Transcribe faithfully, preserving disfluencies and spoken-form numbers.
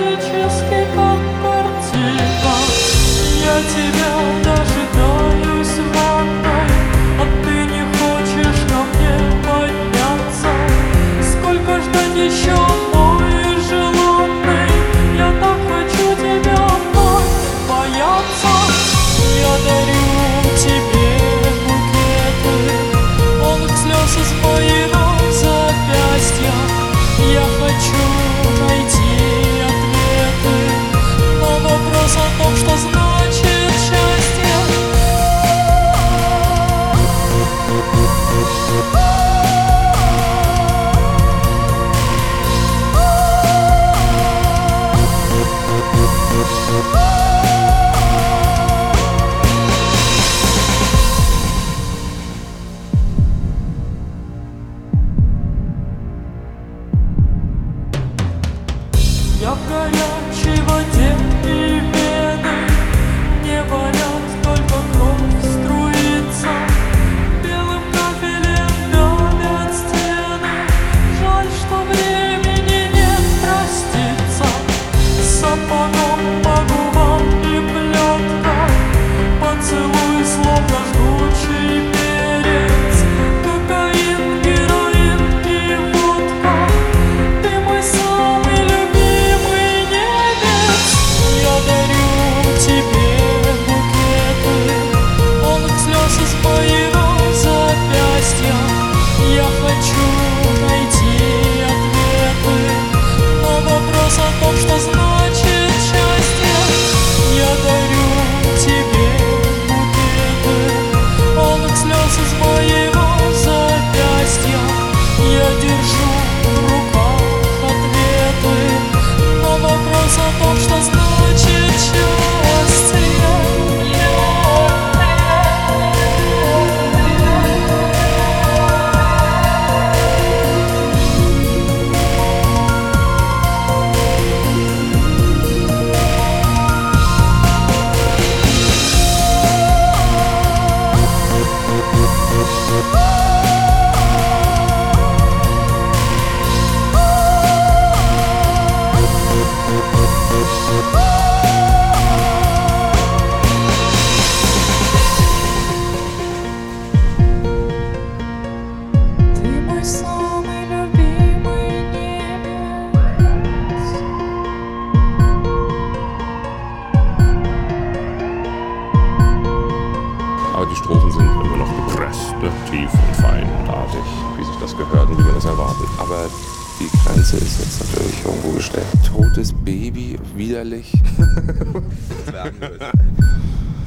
романтический, как картина. Я тебя дожидаюсь в ванной, а ты не хочешь ко мне подняться. Сколько ждать еще, мой желанный? Я так хочу тебя вновь бояться. Я дарю тебе букеты полных слез из моего запястья. Я хочу найти ответы на вопрос о том, что значит счастье. Я в горячей воде, и вены не болят, только кровь струится. Белым кафелем давят стены. Жаль, что времени нет проститься. Сапогом по губам и плетка, поцелуй словно жгучий перец. Кокаин, героин и водка, ты мой самый любимый немец. Я дарю тебе букеты полных слез из моего запястья. Я хочу найти ответы на вопрос о том, что значит счастье. Я дарю тебе букеты полных слез из моего запястья. Я держу в руках ответы на вопрос о том, что значит счастье. Ты мой самый любимый немец. Aber die Strophen sind immer noch gepresst, ne? Tief und fein und artig, wie sich das gehört und wie man das erwartet. Aber die Grenze ist jetzt natürlich irgendwo gestellt. Totes Baby, widerlich.